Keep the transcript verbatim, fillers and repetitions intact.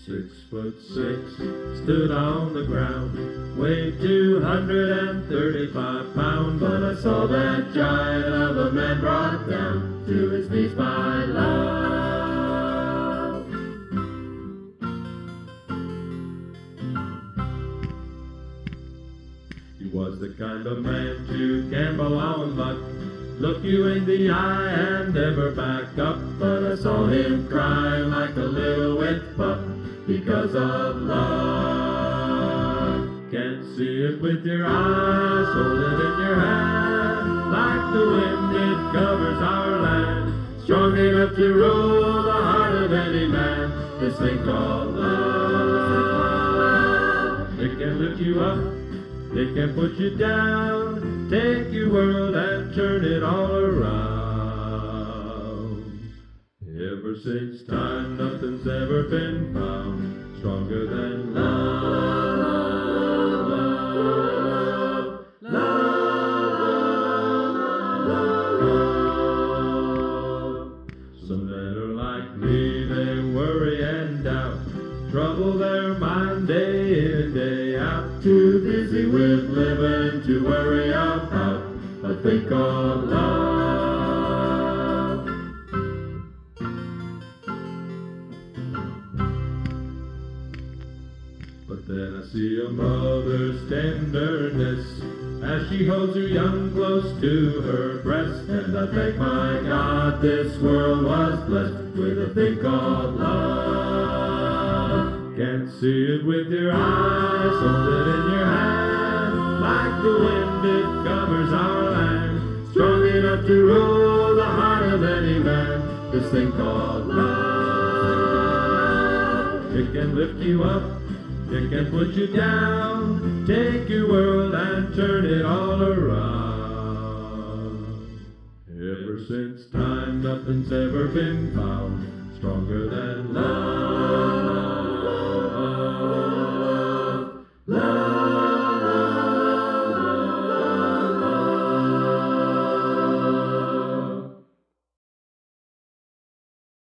Six foot six, stood on the ground, weighed two hundred thirty-five pounds. But I saw that giant of a man brought down to his knees by love. He was the kind of man to gamble on luck, look you in the eye and never back up. But I saw him cry like a little wet pup because of love. Can't see it with your eyes, hold it in your hand. Like the wind it covers our land, strong enough to rule the heart of any man. This thing called love. It can lift you up, it can put you down, take your world and turn it all around. Ever since time, nothing's ever been found stronger than love, love, love, love, love. Some men are like me, they worry and doubt, trouble their mind day in, day out. Too busy with living to worry about a thing called love. But then I see a mother's tenderness as she holds her young close to her breast, and I thank my God this world was blessed with a thing called love. Can't see it with your eyes, hold it in your hand. Like the wind it covers our land, strong enough to rule the heart of any man. This thing called love. It can lift you up, it can put you down, take your world and turn it all around. Ever since time, nothing's ever been found stronger than love, love, love.